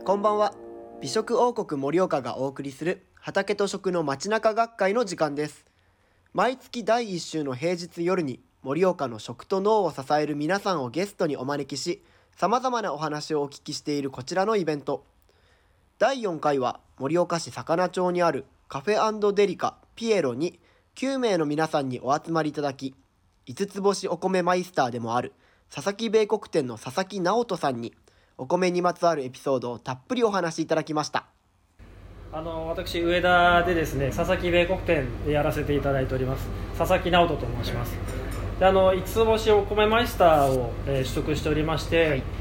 こんばんは。美食王国盛岡がお送りする畑と食の街中学会の時間です。毎月第1週の平日夜に盛岡の食と農を支える皆さんをゲストにお招きし、様々なお話をお聞きしているこちらのイベント。第4回は盛岡市魚町にあるカフェ&デリカピエロに9名の皆さんにお集まりいただき、5つ星お米マイスターでもある佐々木米国店の佐々木直人さんにお米にまつわるエピソードをたっぷりお話しいただきました。 私上田でですね、佐々木米国店でやらせていただいております佐々木直人と申します。で5つ星お米マイスターを、取得しておりまして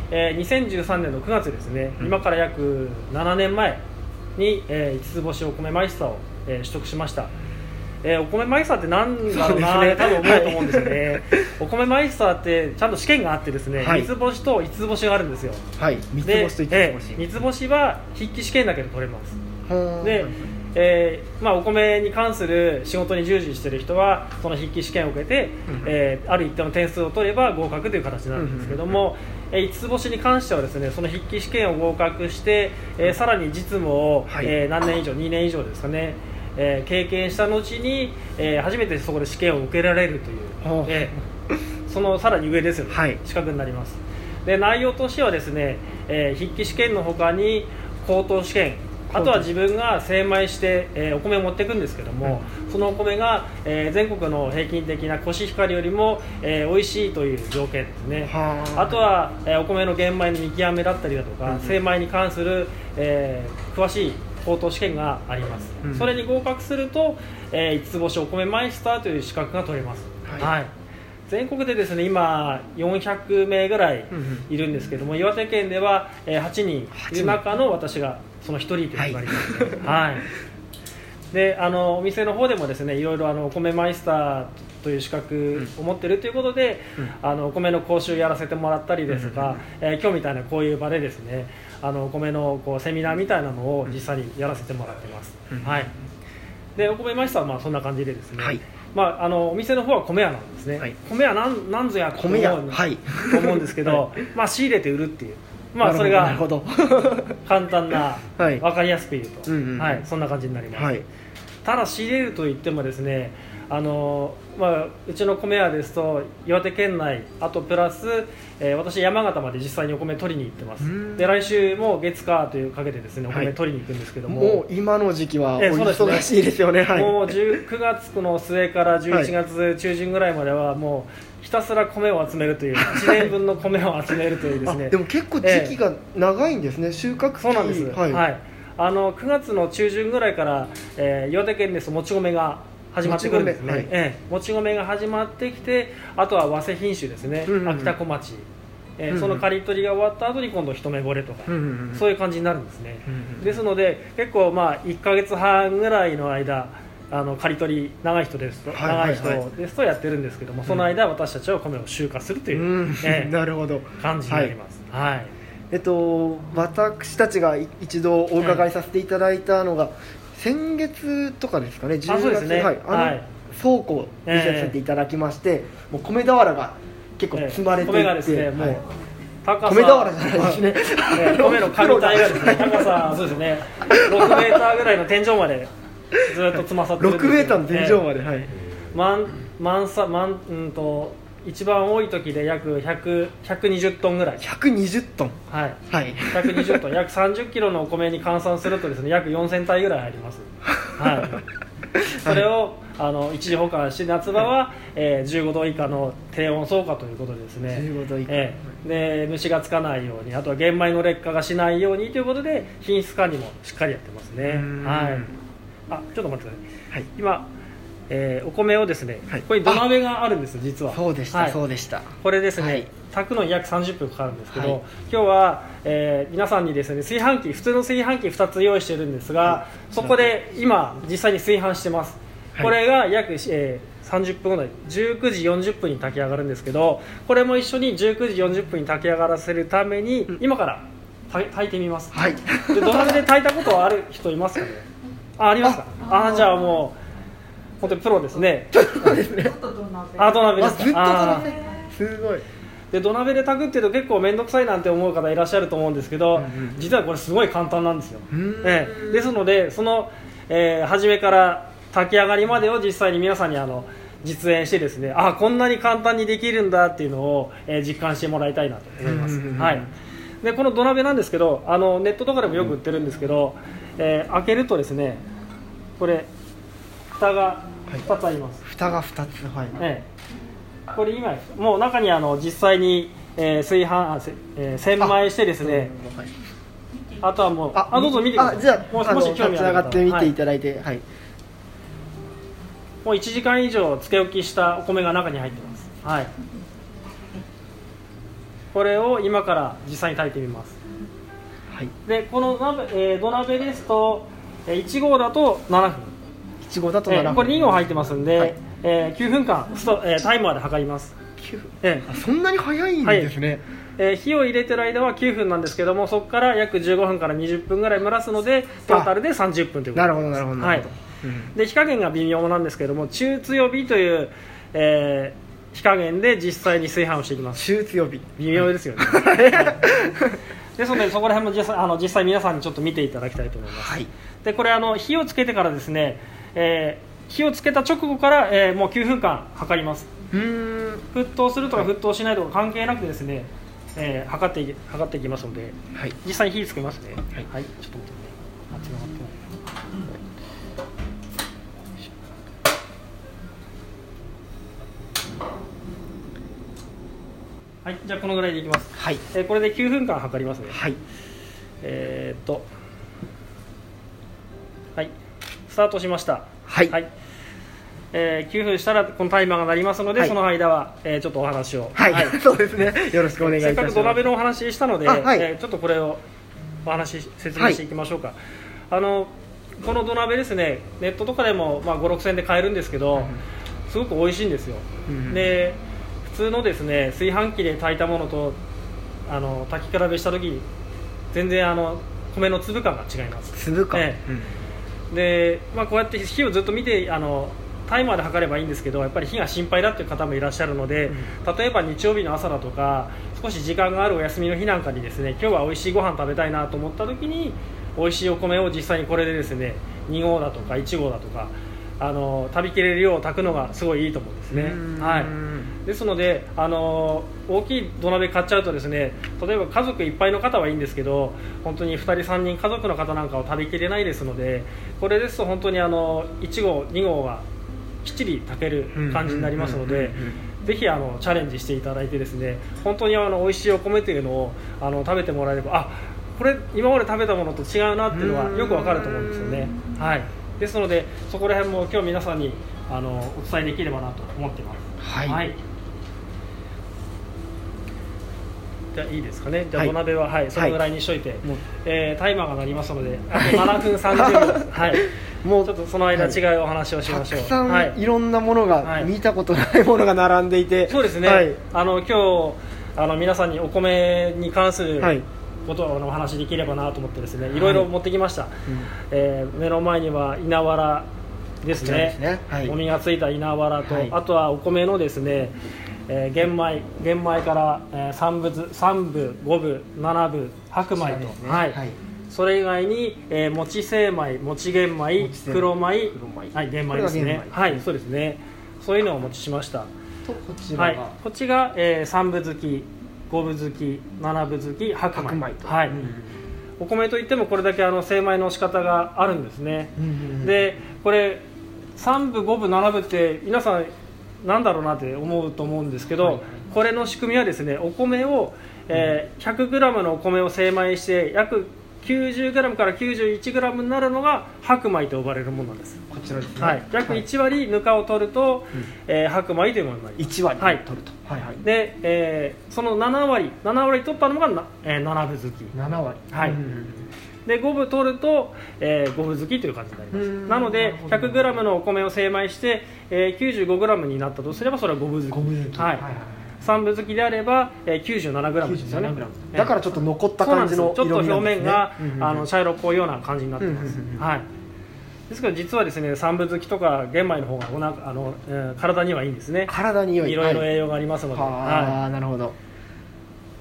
、2013年の9月ですね、今から約7年前に、5つ星お米マイスターを、取得しました。お米マイスターって何だろうな、多分思うと思うんですよね。お米マイスターってちゃんと試験があってですね、3つ星と5つ星があるんですよ。 はい、3つ星と5つ星。 3つ星は筆記試験だけで取れます。で、お米に関する仕事に従事している人はその筆記試験を受けて、ある一定の点数を取れば合格という形なんですけども、5つ星に関してはですね、その筆記試験を合格して、さらに実務を、何年以上2年以上ですかね、経験した後に、初めてそこで試験を受けられるという、そのさらに上ですよね、資格になります。で、内容としてはですね、筆記試験の他に口頭試験、あとは自分が精米して、お米を持っていくんですけども、そのお米が、全国の平均的なコシヒカリよりも、美味しいという条件ですね。あとは、お米の玄米の見極めだったりだとか、精米に関する、詳しい口頭試験があります。それに合格すると、5つ星お米マイスターという資格が取れます。全国でですね、今400名ぐらいいるんですけども、岩手県では8人いる中の私がその1人というのがあります、で、お店の方でもですね、いろいろお米マイスターという資格を持っているということで、お米の講習やらせてもらったりですとか、今日みたいなこういう場でですね、お米のセミナーみたいなのを実際にやらせてもらっています。で、お米マイスターはそんな感じでですね、お店の方は米屋なんですね。米屋なんぞやと思うんですけど、仕入れて売るっていう、それが簡単な、分かりやすく言うと、そんな感じになります。ただ仕入れるといってもですね、うちの米屋ですと岩手県内、あとプラス、私山形まで実際にお米取りに行ってます。で、来週も月火というかけてですね、お米取りに行くんですけども、 もう今の時期はお忙しいですよね。 もう9月の末から11月中旬ぐらいまではもうひたすら米を集めるという、1年分の米を集めるというですね。 でも結構時期が長いんですね、収穫期。 そうなんです。9月の中旬ぐらいから、岩手県ですともち米が始まってくるんですね。もち米が始まってきて、あとは早生品種ですね、秋田小町、その刈り取りが終わった後に今度一目惚れとか、そういう感じになるんですね。ですので結構1ヶ月半ぐらいの間、刈り取り長い人ですとやってるんですけども、その間私たちは米を集荷するという、 なるほど、 感じになります。 私たちが一度お伺いさせていただいたのが、先月とかですかね、10月、 そうですね、 倉庫を見させていただきまして、もう米俵が結構積まれていて、 米がですね、もう高さ、 米俵じゃないですね、 米の紙体がですね、高さそうですね、6メーターぐらいの天井までずっと積まさってるんですよ。 6メーターの天井まで、一番多い時で約120トンぐらい。 120トン。 120トン、約30キロのお米に換算するとですね、約4000体ぐらい入ります。それを一時保管して、夏場は、15度以下の低温倉庫ということでですね、 15度以下、 で虫がつかないように、あとは玄米の劣化がしないようにということで品質管理もしっかりやってますね。ちょっと待ってください。今お米をですね、ここに土鍋があるんです。実はそうでした、 これですね、炊くのに約30分かかるんですけど、今日は、皆さんにですね、普通の炊飯器2つ用意してるんですが、そこで今実際に炊飯してます。これが約、30分後で19時40分に炊き上がるんですけど、これも一緒に19時40分に炊き上がらせるために、今から炊いてみます。で、土鍋で炊いたことはある人いますかね。ありますか。じゃあもう本当にプロですね。 そうですね。 土鍋ですか。 すごい。 で土鍋で炊くっていうと結構面倒くさいなんて思う方いらっしゃると思うんですけど、実はこれすごい簡単なんですよ。ですのでその、初めから炊き上がりまでを実際に皆さんに実演してですね、こんなに簡単にできるんだっていうのを、実感してもらいたいなと思います。はい。でこの土鍋なんですけど、ネットとかでもよく売ってるんですけど、開けるとですね、これ蓋が2つあります。 蓋が2つ、はい。 これ今もう中に実際に、炊飯洗米してですね、あとはもうどうぞ見てください。 じゃあもし興味ある方立ち上がって見ていただいて、はい。 もう1時間以上漬け置きしたお米が中に入ってます。はい。これを今から実際に炊いてみます。 はい。 でこの土鍋ですと1合だと7分。 1合だと7分。 これ2合入ってますんで、はい、9分間タイマーで測ります。 9分。そんなに早いんですね。 火を入れてる間は9分なんですけども、そこから約15分から20分ぐらい蒸らすのでトータルで30分ということです。 なるほどなるほど。はい。 で火加減が微妙なんですけども、中強火という、火加減で実際に炊飯をしていきます。 中強火、 微妙ですよね。はい、ですのでそこら辺も実際皆さんにちょっと見ていただきたいと思います。はい、でこれ火をつけてからですね、火をつけた直後から、もう9分間測ります。沸騰するとか沸騰しないとか関係なくですね、測っていきますので、はい、実際に火つけますね。はい、はい、ちょっと待ってね。つながってない。はい、じゃあこのぐらいでいきます。はい。これで9分間測りますね。はい。はい。スタートしました。はい。はい。9分したらこのタイマーが鳴りますので、はい、その間は、ちょっとお話を。 はい。はい、そうですね。よろしくお願いいたします。 せっかく土鍋のお話したので、はい、ちょっとこれを説明していきましょうか。はい、この土鍋ですね、ネットとかでも5、6千円で買えるんですけど、すごく美味しいんですよ。で普通のですね炊飯器で炊いたものと炊き比べした時に全然米の粒感が違います。 粒感、 で、こうやって火をずっと見てタイマーで測ればいいんですけど、やっぱり火が心配だっていう方もいらっしゃるので、例えば日曜日の朝だとか少し時間があるお休みの日なんかにですね、今日は美味しいご飯食べたいなと思った時に美味しいお米を実際にこれでですね2合だとか1合だとか食べきれる量を炊くのがすごいいいと思うんですね。はい、ですので大きい土鍋買っちゃうとですね、例えば家族いっぱいの方はいいんですけど、本当に2人3人家族の方なんかを食べきれないですので、これですと本当に1合2合がきっちり炊ける感じになりますので、ぜひチャレンジしていただいてですね、本当に美味しいお米というのを食べてもらえれば、これ今まで食べたものと違うなっていうのはよくわかると思うんですよね。はい、ですのでそこら辺も今日皆さんにお伝えできればなと思っています。はい、はい、じゃあいいですかね。じゃあ土鍋は、そのぐらいにしといて、タイマーが鳴りますのであと7分30秒です。はい、もうちょっとその間違うお話をしましょう。 たくさんいろんなものが、見たことないものが並んでいて、 そうですね、今日皆さんにお米に関することのお話できればなと思ってですね、いろいろ持ってきました。目の前には稲わらですね、もみがついた稲わらと、あとはお米のですね、玄米から3分5分7分白米と、それ以外にもち精米、もち玄米、黒米、玄米ですね。そうですね。そういうのをお持ちしました。こっちが3分漬き、5分漬き、7分漬き、白米と。お米といってもこれだけ精米の仕方があるんですね。でこれ3分5分7分って皆さんなんだろうなって思うと思うんですけど、これの仕組みはですね、お米を、100g のお米を精米して約 90g から 91g になるのが白米と呼ばれるものなんです。 こちらですね。 約1割ぬかを取ると、白米というものになります。 1割取ると。 で、その7割取ったのが7分漬き。 7割。 で5分取ると、5分漬きという感じになります。なので 100g のお米を精米して、95g になったとすればそれは5分漬き。3分漬きであれば、97g ですよね。 だからちょっと残った感じのちょっと表面が茶色っぽいような感じになってます。ですから実はですね、3分漬きとか玄米の方が体にはいいんですね。 体に良い。 いろいろ栄養がありますので。 なるほど。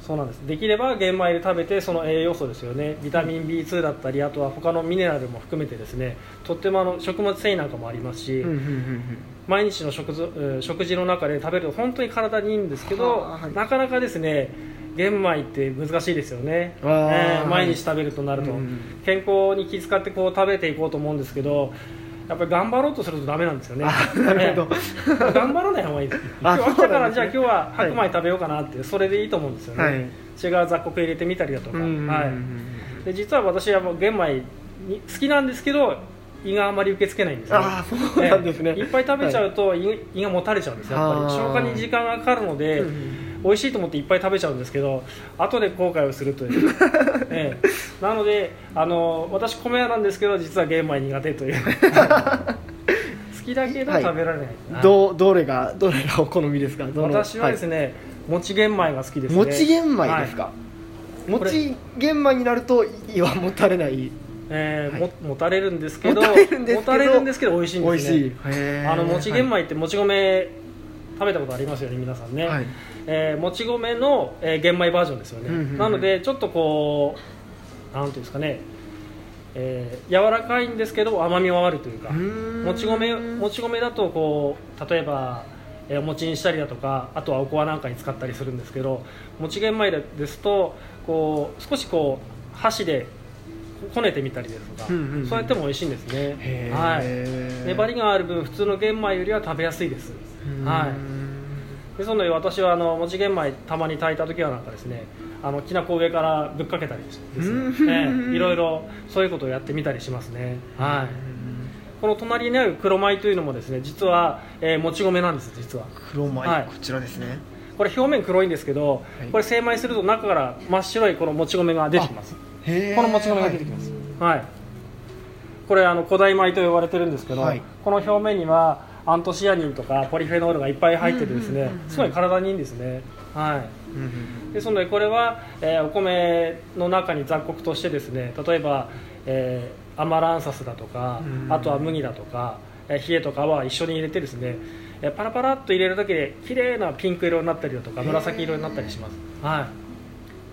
そうなんです。できれば玄米で食べて、その栄養素ですよね、ビタミン B2 だったり、あとは他のミネラルも含めてですね、とっても食物繊維なんかもありますし、毎日の食事の中で食べると本当に体にいいんですけど、なかなかですね玄米って難しいですよね。毎日食べるとなると、健康に気遣ってこう食べていこうと思うんですけど、やっぱり頑張ろうとするとダメなんですよね。 なるほど、 頑張らない方がいいです。今日飽きたから、じゃあ今日は白米食べようかなって、それでいいと思うんですよね。違う雑穀入れてみたりだとか。で実は私はもう玄米に好きなんですけど、胃があまり受け付けないんですね。 そうなんですね。 いっぱい食べちゃうと胃がもたれちゃうんですよ。やっぱり消化に時間がかかるので、美味しいと思っていっぱい食べちゃうんですけど、後で後悔をするという、なので私米屋なんですけど、実は玄米苦手という好きだけど食べられない、 どれがお好みですか？ 私はですね、もち玄米が好きですね。 もち玄米ですか？もち玄米になると胃はもたれない。 もたれるんですけど、もたれるんですけど美味しいんですね。もち玄米ってもち米食べたことありますよね、皆さんね。もち米の玄米バージョンですよね。なのでちょっとこうなんていうんですかね、柔らかいんですけど甘みはあるというか、もち米だとこう例えばお餅にしたりだとか、あとはおこわなんかに使ったりするんですけど、もち玄米ですとこう少しこう箸でこねてみたりですとか、そうやっても美味しいんですね。粘りがある分、普通の玄米よりは食べやすいです。ですので私はもち玄米たまに炊いた時はなんかですね、きなこ上からぶっかけたりですね、いろいろそういうことをやってみたりしますね。この隣にある黒米というのもですね、実はもち米なんです。実は黒米、こちらですね。 これ表面黒いんですけど、これ精米すると中から真っ白いこのもち米が出てきます。このもち米が出てきます。これ古代米と呼ばれてるんですけど、この表面にはアントシアニンとかポリフェノールがいっぱい入っててですね、すごい体にいいんですね。ですのでこれはお米の中に雑穀としてですね、例えばアマランサスだとか、あとは麦だとか冷えとかは一緒に入れてですね、パラパラっと入れるだけで綺麗なピンク色になったりだとか紫色になったりします。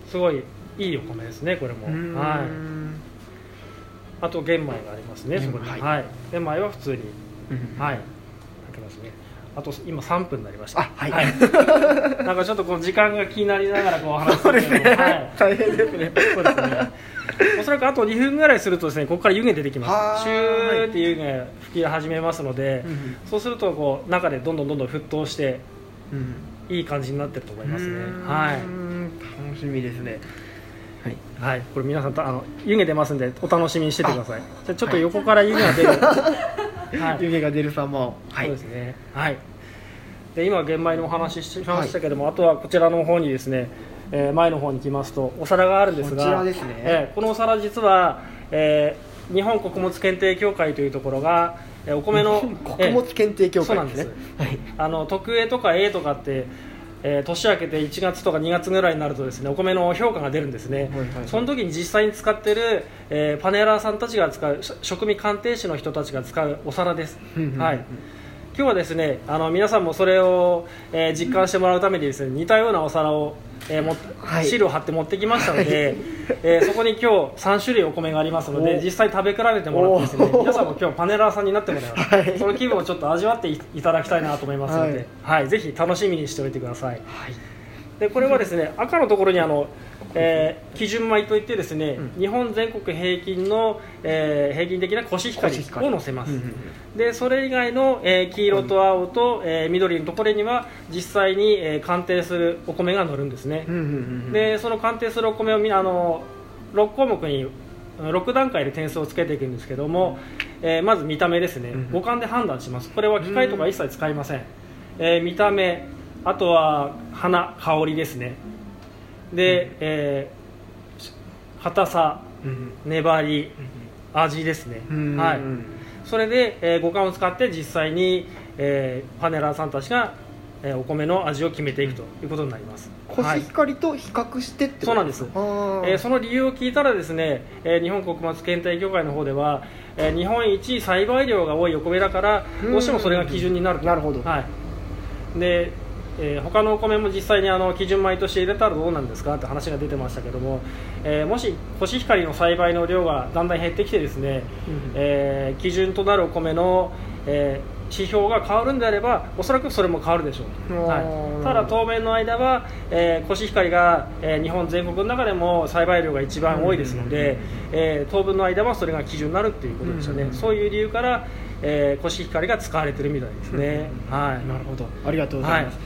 すごいいいお米ですね、これも。あと玄米がありますね、そこに。玄米は普通に炊けますね。あと今3分になりました。なんかちょっとこの時間が気になりながらこう話してるけど、 大変ですね。 そうですね。おそらくあと2分ぐらいするとですね、ここから湯気出てきます。シューって湯気吹き始めますので、そうするとこう中でどんどん沸騰して、いい感じになってると思いますね。 楽しみですね。 これ皆さん湯気出ますんでお楽しみにしててください。じゃちょっと横から湯気が出る湯気が出る様を。 そうですね。で今玄米のお話ししましたけども、あとはこちらの方にですね、前の方に来ますとお皿があるんですが、 こちらですね。 このお皿実は、日本穀物検定協会というところがお米の穀物検定協会ですね。 特 A とか A とかって年明けて1月とか2月ぐらいになるとですね、お米の評価が出るんですね。その時に実際に使ってる、パネラーさんたちが使う、食味鑑定士の人たちが使うお皿です。今日はですね、皆さんもそれを、実感してもらうためにですね、似たようなお皿を、シールを貼って持ってきましたので、そこに今日3種類お米がありますので、実際食べ比べてもらってですね、皆さんも今日パネラーさんになってもらいます。その気分をちょっと味わっていただきたいなと思いますので、ぜひ楽しみにしておいてください。でこれはですね、赤のところに基準米といってですね、日本全国平均の、平均的なコシヒカリを載せます。でそれ以外の、黄色と青と、緑のところには実際に、鑑定するお米が載るんですね。でその鑑定するお米を6項目に6段階で点数をつけていくんですけども、まず見た目ですね、五感で判断します。これは機械とか一切使いません。見た目、あとは花、香りですね。で、硬さ、粘り、味ですね。それで、五感を使って実際に、パネラーさんたちが、お米の味を決めていくということになります。 コシヒカリと比較してってことそうなんです。その理由を聞いたらですね、日本穀物検定協会の方では、日本一栽培量が多いお米だから、どうしてもそれが基準になると。 なるほど。 で他のお米も実際に基準米として入れたらどうなんですかって話が出てましたけども、もしコシヒカリの栽培の量がだんだん減ってきてですね、基準となるお米の、指標が変わるんであればおそらくそれも変わるでしょう、はい、ただ当面の間は、コシヒカリが、日本全国の中でも栽培量が一番多いですので、当分の間はそれが基準になるっていうことですよね、そういう理由から、コシヒカリが使われてるみたいですね、はい、 なるほど、ありがとうございます。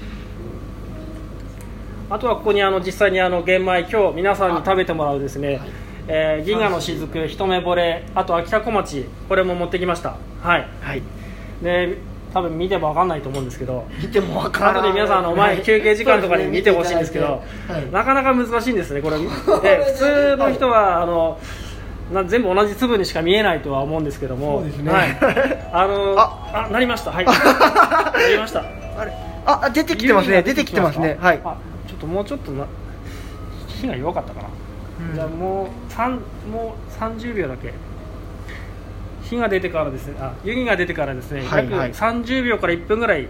あとはここに実際に玄米今日皆さんに食べてもらうですね、銀河の雫、一目惚れ、あと秋田小町、これも持ってきました。はい、はい、で多分見ても分かんないと思うんですけど、 見ても分からない、 後で皆さん前休憩時間とかに見てほしいんですけど、なかなか難しいんですねこれ。普通の人は全部同じ粒にしか見えないとは思うんですけども、 そうですね、 はい、なりました、はいなりました。 あれ、出てきてますね、出てきてますね、はい、 ちょっともうちょっと火が弱かったかな、じゃあもう30秒だけ火が出てからですね、湯気が出てからですね、約30秒から1分ぐらい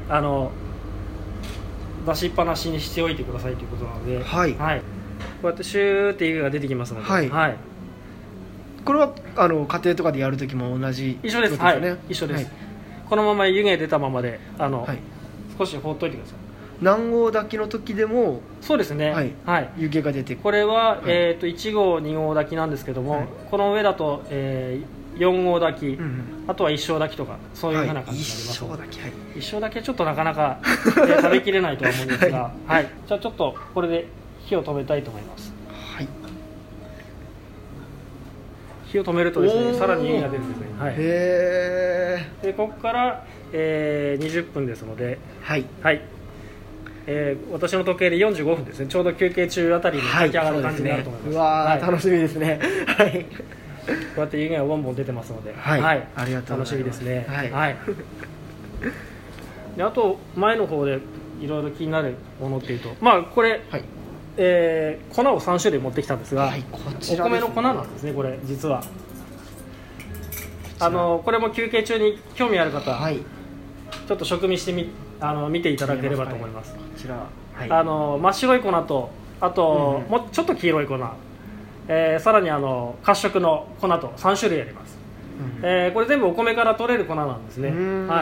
出しっぱなしにしておいてくださいということなので、はい、こうやってシューって湯気が出てきますので、はい、 これは家庭とかでやるときも同じ、 一緒です、はい、一緒です、このまま湯気出たままで少し放っといてください。 何合炊きの時でもそうですね、はい、 湯気が出てくる。 これは、1合2合炊きなんですけども、この上だと、4合炊き、あとは一升炊きとかそういうふうな感じになります。 一升炊き、 一升炊きはちょっとなかなか、食べきれないとは思うんですが、はい、じゃあちょっとこれで火を止めたいと思います。はい、火を止めるとですね、さらに湯気が出るんですね。はい、でここから、20分ですので、はい、私の時計で45分ですね、ちょうど休憩中あたりに炊き上がる感じになると思います。 うわー、楽しみですね。はい、 こうやって湯気がボンボン出てますので、 はい、ありがとうございます。 楽しみですね。はい、であと前の方でいろいろ気になるものっていうと、これ、粉を3種類持ってきたんですが、お米の粉なんですね、これ実は。これも休憩中に興味ある方、ちょっと食味して見ていただければと思います。こちら、真っ白い粉と、あと、もうちょっと黄色い粉、さらに褐色の粉と3種類あります。これ全部お米から取れる粉なんですね。はい、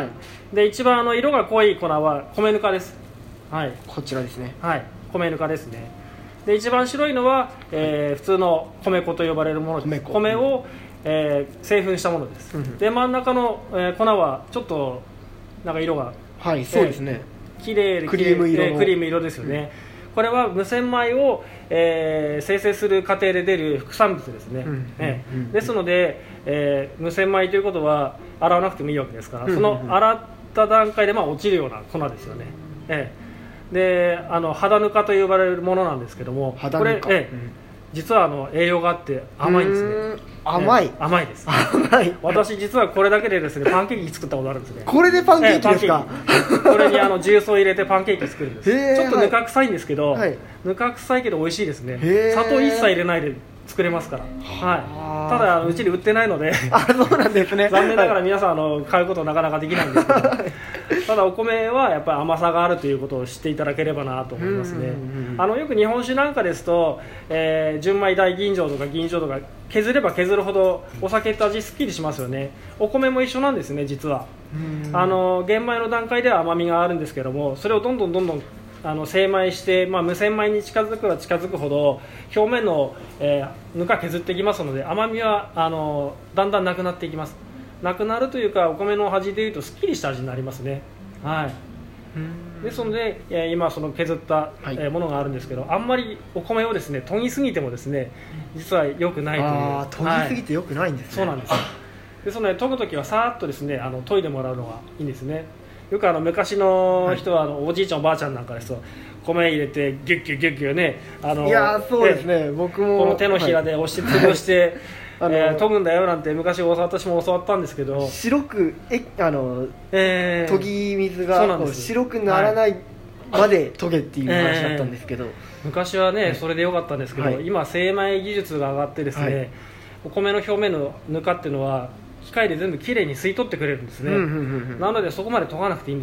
で一番色が濃い粉は米ぬかです。はい、 こちらですね。 はい、米ぬかですね。で一番白いのは、普通の米粉と呼ばれるものです。米を、製粉したものです。で真ん中の、粉はちょっとなんか色が、 そうですね、 綺麗でクリーム色の、 クリーム色ですよね。これは無洗米を、生成する過程で出る副産物ですね。ですので、無洗米ということは洗わなくてもいいわけですから、その洗った段階で落ちるような粉ですよね。で肌ぬかと呼ばれるものなんですけども、これ、実は栄養があって甘いんですね。甘いです。私実はこれだけでですねパンケーキ作ったことあるんですね。 これでパンケーキですか？ これに重曹を入れてパンケーキ作るんです。ちょっとぬか臭いんですけど、ぬか臭いけど美味しいですね。砂糖一切入れないで作れますから。ただうちに売ってないのでそうなんですね。 残念ながら皆さん買うことなかなかできないんですけど、ただお米はやっぱり甘さがあるということを知っていただければなと思いますね。よく日本酒なんかですと、純米大吟醸とか吟醸とか削れば削るほどお酒って味すっきりしますよね。お米も一緒なんですね実は。玄米の段階では甘みがあるんですけども、それをどんどん精米して、無洗米に近づくは近づくほど表面の、ぬか削っていきますので、甘みはだんだんなくなっていきます。なくなるというか、お米の味でいうとすっきりした味になりますね。ですので、今その削った、ものがあるんですけど、あんまりお米をですね研ぎすぎてもですね実は良くないという。 研ぎすぎて良くないんですね。 そうなんです。ですので研ぐときはさーっとですね研いでもらうのがいいんですね。よく昔の人はおじいちゃんおばあちゃんなんかですと米入れてギュッギュッギュッギュッね、 いやそうですね、僕もこの手のひらで押し潰して研ぐんだよなんて昔私も教わったんですけど、 白く研ぎ水が白くならないまで研げっていう話だったんですけど、 昔はねそれでよかったんですけど、今精米技術が上がってですね、お米の表面のぬかっていうのは機械で全部きれいに吸い取ってくれるんですね。なのでそこまで研がなくていいんです。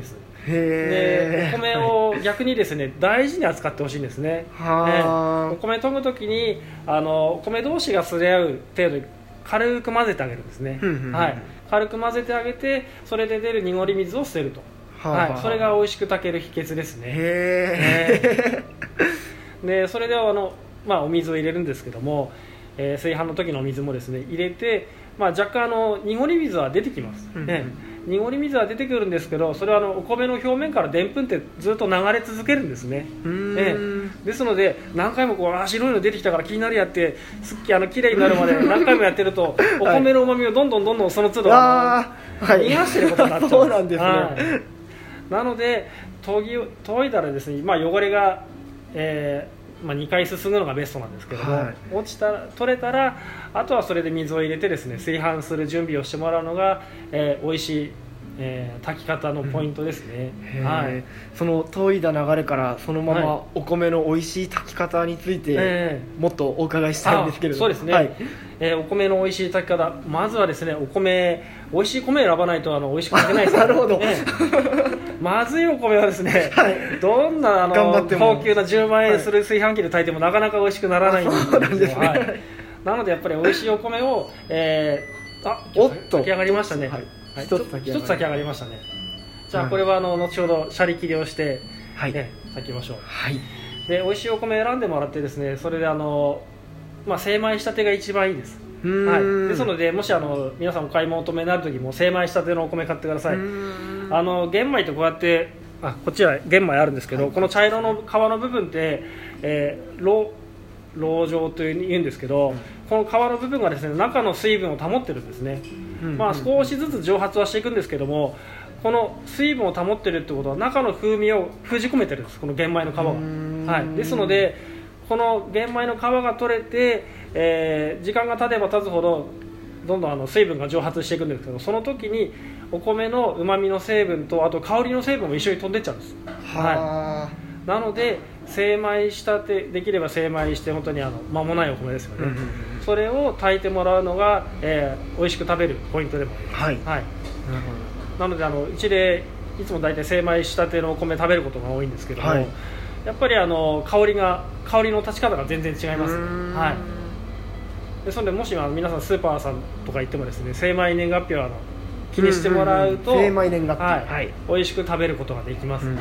でお米を逆にですね大事に扱ってほしいんですね。お米研ぐときにお米同士がすれ合う程度に軽く混ぜてあげるんですね。はい、軽く混ぜてあげて、それで出る濁り水を捨てると。はい、それが美味しく炊ける秘訣ですね。でそれでお水を入れるんですけども、炊飯の時のお水もですね入れて、若干濁り水は出てきます。濁り水は出てくるんですけど、それはお米の表面からでんぷんってずっと流れ続けるんですね。ですので何回も白いの出てきたから気になるやってきれいになるまで何回もやってるとお米のうまみをどんどんその都度逃がしてることになっちゃうんです。 そうなんですね。 なので研いだらですね、汚れが、2回すすぐのがベストなんですけども、取れたらあとはそれで水を入れてですね炊飯する準備をしてもらうのが、美味しい、炊き方のポイントですね。 その研いだ流れからそのままお米の美味しい炊き方について、もっとお伺いしたいんですけれども。 そうですね、お米の美味しい炊き方、まずはですね美味しい米選ばないと美味しく炊けないです。 なるほど。 まずいお米はですね、どんな高級な10万円する炊飯器で炊いてもなかなか美味しくならないんですよ。なのでやっぱり美味しいお米を、 おっと炊き上がりましたね。一つ炊き上がりましたね。じゃあこれは後ほどシャリ切りをして、炊きましょう。で美味しいお米選んでもらってですね、それで精米したてが一番いいです。ですのでもし皆さんお買い求めになる時も精米したてのお米買ってください。玄米とこうやってこっちは玄米あるんですけど、この茶色の皮の部分って、籠状というんですけど、この皮の部分がですね中の水分を保ってるんですね。少しずつ蒸発はしていくんですけども、この水分を保ってるってことは中の風味を封じ込めてるんです、この玄米の皮が。ですのでこの玄米の皮が取れて、時間が経てば経つほどどんどん水分が蒸発していくんですけど、その時にお米のうまみの成分とあと香りの成分も一緒に飛んでっちゃうんです。なので精米したて、できれば精米して本当に間もないお米ですよね。それを炊いてもらうのが、美味しく食べるポイントでもあります。なのでうちでいつも大体精米したてのお米食べることが多いんですけども、やっぱり香りの立ち方が全然違います。ですのでもし皆さんスーパーさんとか行ってもですね、精米年月日は気にしてもらうと精米年月日、 美味しく食べることができますね。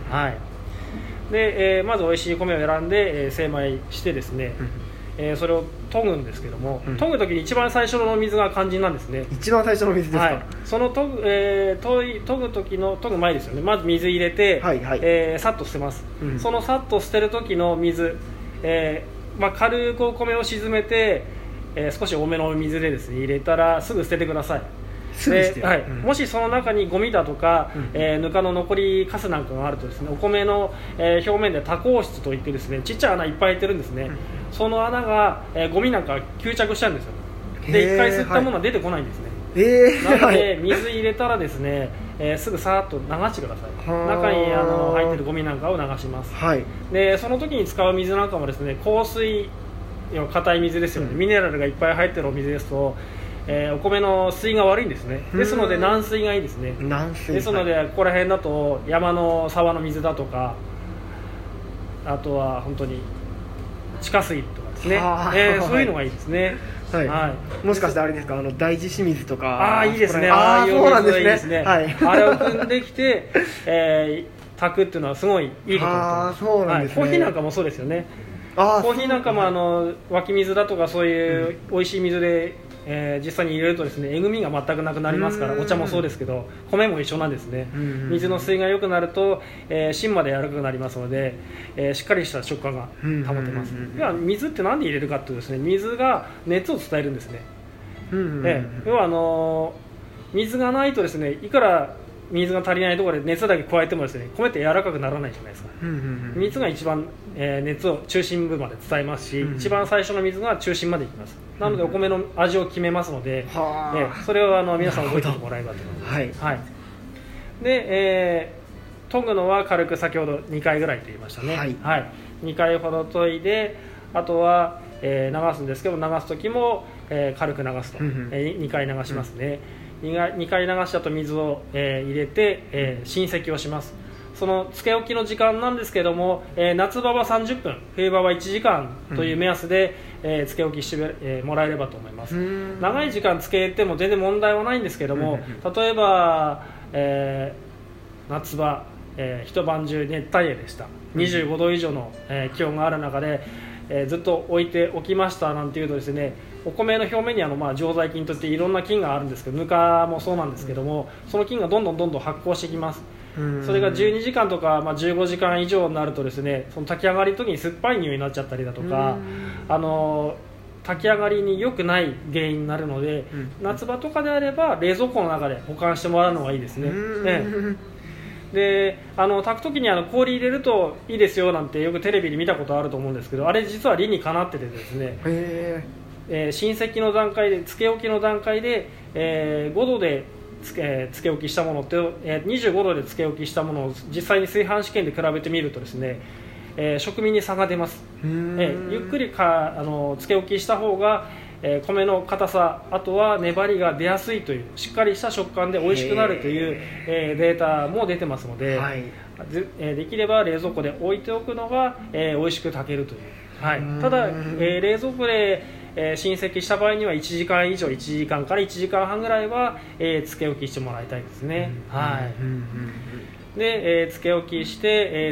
で、まず美味しい米を選んで、精米してですね、それを研ぐんですけども、研ぐ時に一番最初の水が肝心なんですね。 一番最初の水ですか。 その研ぐ前ですよね。まず水入れて、さっと捨てます。そのさっと捨てる時の水、軽くお米を沈めて、少し多めのお水でですね入れたらすぐ捨ててください。もしその中にゴミだとか、ぬかの残りカスなんかがあるとですね、お米の、表面で多孔質といってですね、ちっちゃい穴いっぱい開いてるんですね。その穴が、ゴミなんか吸着しちゃうんですよ。で一回吸ったものは出てこないんですね。なので水入れたらですね、すぐさーっと流してください。中に入ってるゴミなんかを流します。でその時に使う水なんかもですね、硬水、硬い水ですよね。ミネラルがいっぱい入ってるお水ですと、お米の水が悪いんですね。ですので軟水がいいですね。ですのでここら辺だと山の沢の水だとか、あとは本当に地下水とかですね、そういうのがいいですね。 もしかしてあれですか、大地清水とか。 いいですね。ああいう水がいいですね。あれを汲んできて、炊くっていうのはすごいいいことだと思います。コーヒーなんかもそうですよね。コーヒーなんかも湧き水だとかそういう美味しい水で、実際に入れるとですね、えぐみが全くなくなりますから、お茶もそうですけど米も一緒なんですね。水の水が良くなると、芯まで柔らかくなりますので、しっかりした食感が保てます。では水って何で入れるかというとですね、水が熱を伝えるんですね。要は水がないとですね、いくら水が足りないところで熱だけ加えてもですね、米って柔らかくならないじゃないですか。水が一番、熱を中心部まで伝えますし、一番最初の水が中心までいきます。なのでお米の味を決めますので、それを皆さん覚えておいてもらえればと思います。で、研ぐのは軽く先ほど2回ぐらいと言いましたね。2回ほど研いで、あとは、流すんですけど、流す時も、軽く流すと、2回流しますね。 2回流したと水を、入れて、浸積をします。そのつけ置きの時間なんですけども、夏場は30分、冬場は1時間という目安で、つけ置きして、もらえればと思います。長い時間つけても全然問題はないんですけども、例えば、夏場、一晩中熱帯夜でした、25度以上の、気温がある中で、ずっと置いておきましたなんていうとですね、お米の表面に常在菌といっていろんな菌があるんですけど、ぬかもそうなんですけども、その菌がどんどん発酵してきます。それが12時間とか、15時間以上になるとですね、その炊き上がりの時に酸っぱい匂いになっちゃったりだとか、炊き上がりに良くない原因になるので、夏場とかであれば冷蔵庫の中で保管してもらうのがいいですね。で炊く時に氷入れるといいですよなんてよくテレビで見たことあると思うんですけど、あれ実は理にかなっててですね、浸積の段階で、つけ置きの段階で、5度でつけ置きしたものって、25度でつけ置きしたものを実際に炊飯試験で比べてみるとですね、食味に差が出ます。ゆっくりつけ置きした方が、米の硬さ、あとは粘りが出やすいという、しっかりした食感で美味しくなるという、データも出てますので、できれば冷蔵庫で置いておくのが、美味しく炊けるという。ただ、冷蔵庫で浸積した場合には1時間以上、1時間から1時間半ぐらいは、つけ置きしてもらいたいですね。で、つけ置きして、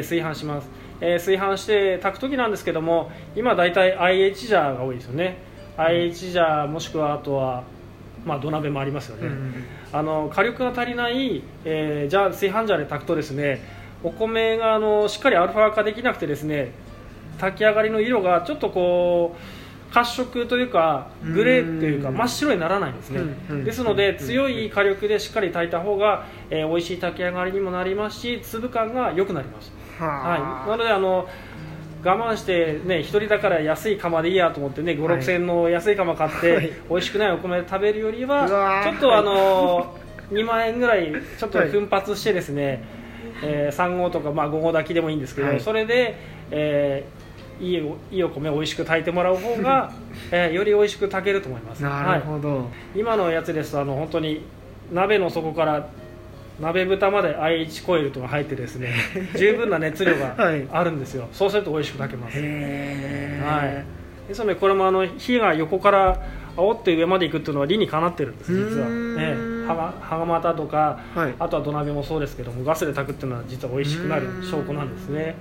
炊飯します。炊飯して炊く時なんですけども、今だいたい IH ジャーが多いですよね。IH ジャー、もしくはあとは、土鍋もありますよね。火力が足りない、炊飯ジャーで炊くとですね、お米がしっかりアルファ化できなくてですね、炊き上がりの色がちょっとこう褐色というかグレーというか真っ白にならないんですね。ですので強い火力でしっかり炊いた方が、美味しい炊き上がりにもなりますし、粒感が良くなります。なので我慢してね、1人だから安い釜でいいやと思ってね、5、6千円の安い釜買って美味しくないお米で食べるよりは、ちょっと2万円ぐらいちょっと奮発してですね、3合とか5合炊きでもいいんですけど、それで、いいお米を美味しく炊いてもらう方が、より美味しく炊けると思います。 なるほど。 今のやつですと本当に鍋の底から鍋蓋まで IH コイルとか入ってですね十分な熱量があるんですよ。そうすると美味しく炊けます。ですのでこれも火が横から煽って上まで行くっていうのは理にかなってるんです実は。羽釜とか、あとは土鍋もそうですけども、ガスで炊くっていうのは実は美味しくなる証拠なんですね。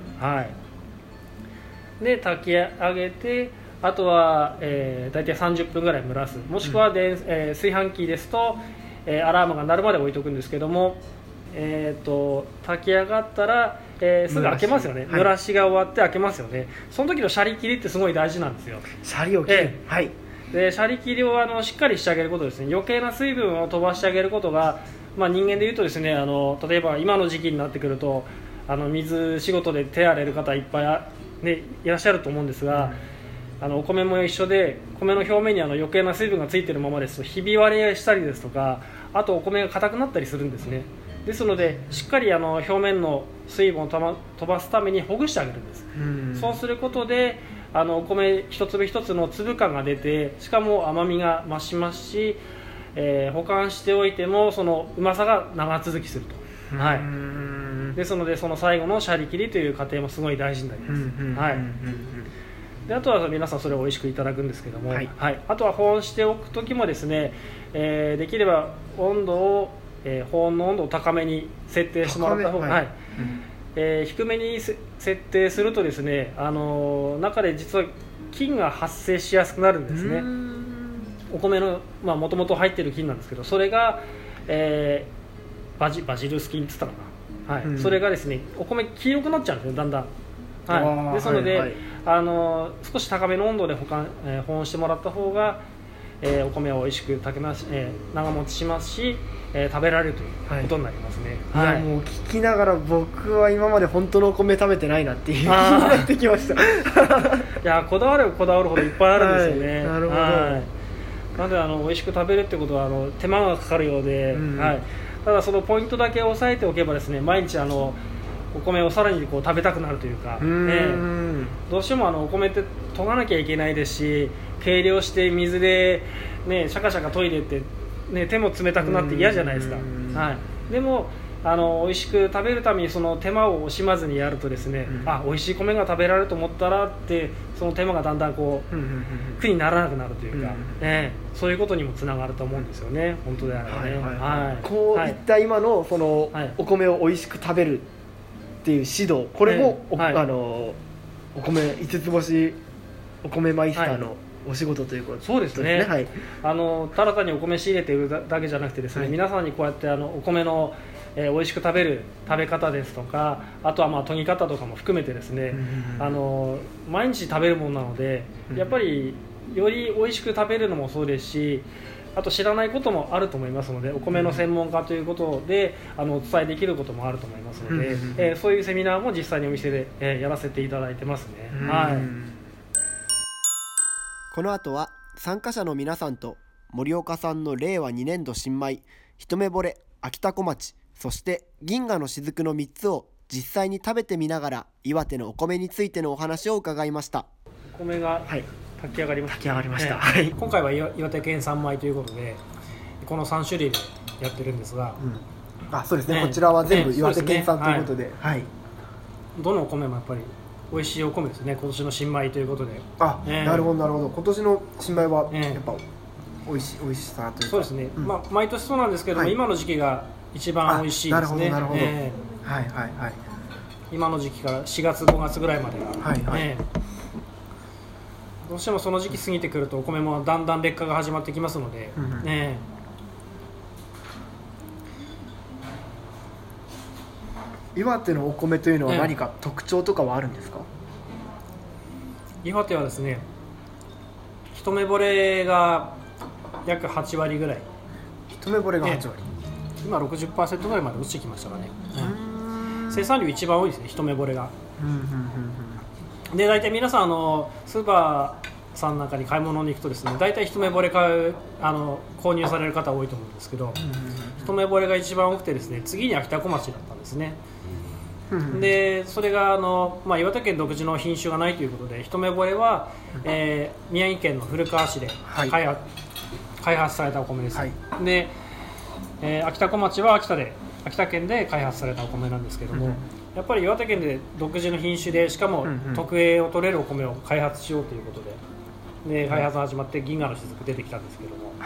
で炊き上げて、あとは、大体30分ぐらい蒸らす、もしくは炊飯器ですと、アラームが鳴るまで置いておくんですけども、炊き上がったら、すぐ開けますよね。蒸らしが終わって開けますよね。その時のシャリ切りってすごい大事なんですよ。 シャリを切る、 でシャリ切りをしっかりしてあげることですね。余計な水分を飛ばしてあげることが、人間でいうとですね、例えば今の時期になってくると水仕事で手荒れる方いっぱい、いらっしゃると思うんですが、お米も一緒で、米の表面に余計な水分がついているままですとひび割れしたりですとか、あとお米が硬くなったりするんですね。ですのでしっかり表面の水分を飛ばすためにほぐしてあげるんです。そうすることでお米一粒一つの粒感が出て、しかも甘みが増しますし、保管しておいてもそのうまさが長続きすると。ですのでその最後のシャリ切りという過程もすごい大事になります。であとは皆さんそれを美味しくいただくんですけども、あとは保温しておく時もですね、できれば温度を、保温の温度を高めに設定してもらった方が、低めに設定するとですね、中で実は菌が発生しやすくなるんですね。お米のもともと入っている菌なんですけど、それが、バジルス菌って言ったかな、それがですねお米黄色くなっちゃうんですよ、だんだん。ですので、少し高めの温度で保温してもらった方が、お米を美味しく炊けます、長持ちしますし、食べられるということになりますね。 もう聞きながら僕は今まで本当のお米食べてないなっていう気になってきました。いやこだわるほどいっぱいあるんですよね。 なるほど。 なので美味しく食べるってことは手間がかかるようで、ただそのポイントだけ押さえておけばですね、毎日お米をさらに食べたくなるというか、どうしてもお米って研がなきゃいけないですし、計量して水で、シャカシャカ研いでってね、手も冷たくなって嫌じゃないですか、はい、でも美味しく食べるためにその手間を惜しまずにやるとですね、美味しい米が食べられると思ったらってその手間がだんだんこう苦にならなくなるというか、そういうことにもつながると思うんですよね、本当であればね。 こういった今のそのお米を美味しく食べるっていう指導、これもお米5つ星お米マイスターのお仕事ということですね。 そうですね、はい、ただ単にお米仕入れているだけじゃなくてですね、皆さんにこうやってお米の美味しく食べる食べ方ですとか、あとは研ぎ方とかも含めてですね、毎日食べるものなので、やっぱりより美味しく食べるのもそうですし、あと知らないこともあると思いますので、お米の専門家ということでお伝えできることもあると思いますので、そういうセミナーも実際にお店で、やらせていただいてますね。 この後は参加者の皆さんと森岡さんの令和2年度新米、一目惚れ、秋田小町、そして銀河の雫の3つを実際に食べてみながら岩手のお米についてのお話を伺いました。 お米が炊き上がりました。 炊き上がりました。 今回は岩手県産米ということでこの3種類でやってるんですが、 そうですね、こちらは全部岩手県産ということで、 どのお米もやっぱり美味しいお米ですね、今年の新米ということで。 なるほどなるほど。今年の新米はやっぱ美味しさというか。 そうですね、毎年そうなんですけども、今の時期が一番美味しいですね。 なるほど、 今の時期から4月5月ぐらいまでが、どうしてもその時期過ぎてくるとお米もだんだん劣化が始まってきますので、 岩手のお米というのは何か特徴とかはあるんですか？ 岩手はですね、一目惚れが約8割ぐらい。 一目惚れが8割、 今 60% ぐらいまで落ちてきましたかね。生産量一番多いですね、一目惚れが。で大体皆さんスーパーさんなんかに買い物に行くとですね、大体一目惚れ購入される方多いと思うんですけど、一目惚れが一番多くてですね、次に秋田小町だったんですね。でそれが岩手県独自の品種がないということで、一目惚れは、宮城県の古川市で開発されたお米です、で、秋田小町は秋田県で開発されたお米なんですけども、やっぱり岩手県で独自の品種で、しかも特 A を取れるお米を開発しようということで、開発が始まって銀河の雫出てきたんですけども、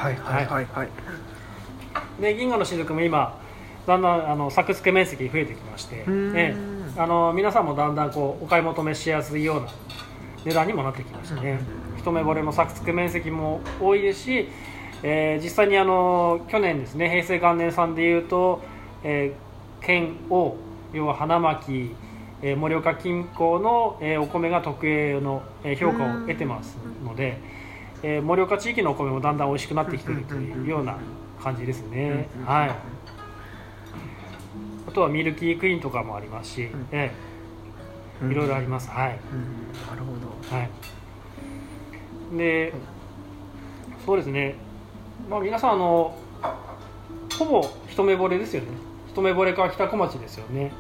で銀河の雫も今だんだん作付け面積増えてきまして、皆さんもだんだんお買い求めしやすいような値段にもなってきましたね。一目惚れの作付け面積も多いですし、実際に去年ですね、平成元年産でいうと、県を要は花巻、盛岡近郊の、お米が特 A の、評価を得てますので、盛岡地域のお米もだんだん美味しくなってきているというような感じですね。あとはミルキークイーンとかもありますし、いろいろあります。なるほど。で、そうですね、皆さんほぼ一目惚れですよね。一目惚れか秋田小町ですよね。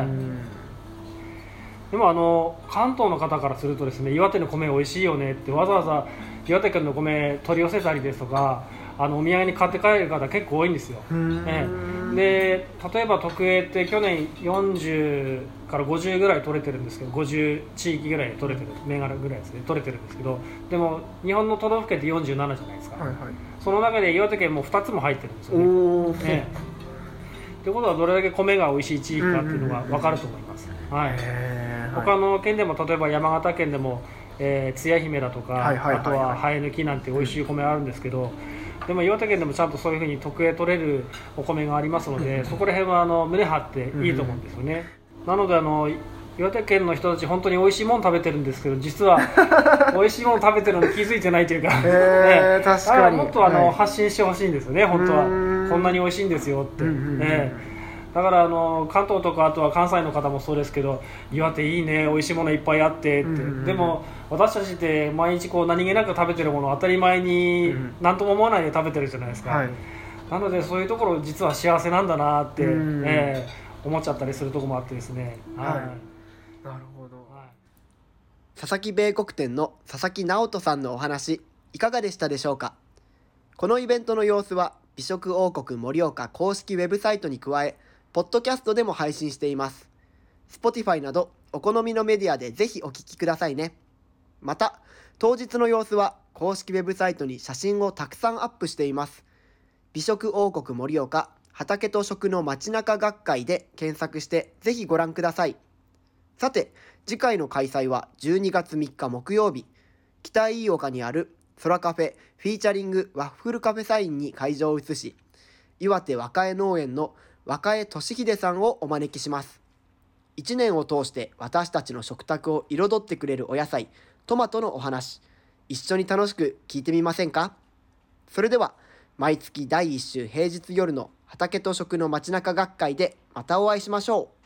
でも関東の方からするとですね、岩手の米美味しいよねってわざわざ岩手県の米取り寄せたりですとか、お土産に買って帰る方結構多いんですよ。で例えば特 A って去年40から50ぐらい取れてるんですけど、50地域ぐらいで取れてる、銘柄ぐらいですね、取れてるんですけど、でも日本の都道府県って47じゃないですか、その中で岩手県も2つも入ってるんですよね。ということはどれだけ米が美味しい地域かっていうのが分かると思います。他の県でも、例えば山形県でも、つや姫だとか、あとはハエ抜きなんて美味しい米あるんですけど、でも岩手県でもちゃんとそういうふうに特 A 取れるお米がありますので、そこら辺は胸張っていいと思うんですよね。なので岩手県の人たち本当に美味しいもの食べてるんですけど、実は美味しいもの食べてるのに気づいてないというか、 確かにもっと発信してほしいんですよね、本当は。こんなに美味しいんですよって。だから関東とかあとは関西の方もそうですけど、岩手いいね、美味しいものいっぱいあってって、でも私たちって毎日何気なく食べてるものを当たり前に何とも思わないで食べてるじゃないですか。なのでそういうところ実は幸せなんだなって、思っちゃったりするところもあってですね。なるほど。 佐々木米穀店の佐々木直人さんのお話いかがでしたでしょうか。このイベントの様子は美食王国盛岡公式ウェブサイトに加え、ポッドキャストでも配信しています。Spotify などお好みのメディアでぜひお聞きくださいね。また、当日の様子は公式ウェブサイトに写真をたくさんアップしています。美食王国盛岡畑と食の街中学会で検索してぜひご覧ください。さて、次回の開催は12月3日木曜日、北飯岡にある空カフェフィーチャリングワッフルカフェサインに会場を移し、岩手若江農園の若江俊秀さんをお招きします。1年を通して私たちの食卓を彩ってくれるお野菜、トマトのお話、一緒に楽しく聞いてみませんか？それでは、毎月第1週平日夜の畑と食の街中学会でまたお会いしましょう。